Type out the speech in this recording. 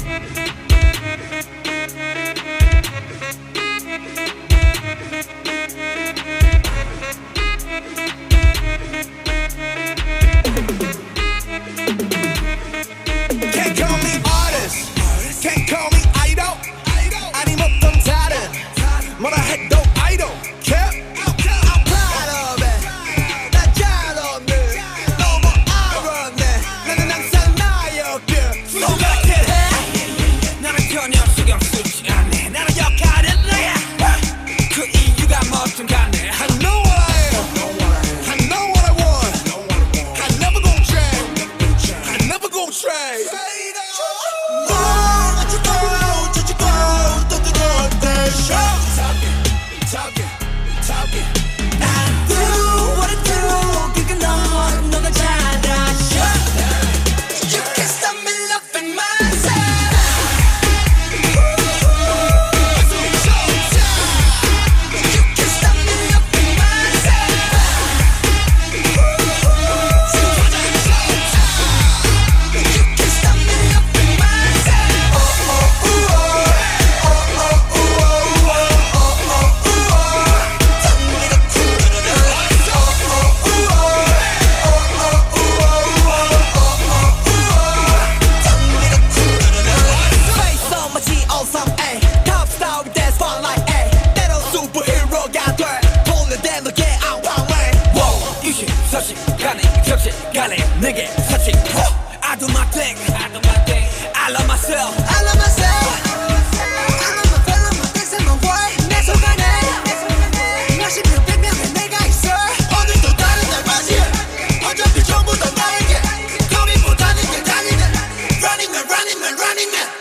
Can't call me artist, can't call me idol. 아니 못한 다른 뭐라 해도 I don't care. I'm proud of it. 난 잘 없네. 너무 알았네. 나는 항상 나였길. 생각해. 나는 전혀 신경 쓰지 않네. 나는 역할을 내. 그 이유가 뭐든 간에. I know what I am. I know what I want. I never gon' change. I never gon' trade. 가네 내게 사칭 I do my thing I love myself I love myself I love my fellow my things and my world 내 속안에 몇십 명 백 명의 내가 있어 오늘도 다른 날 맞이해 어차피 전부 다 나에게 거리보다는 게 달리네 Running man running man running man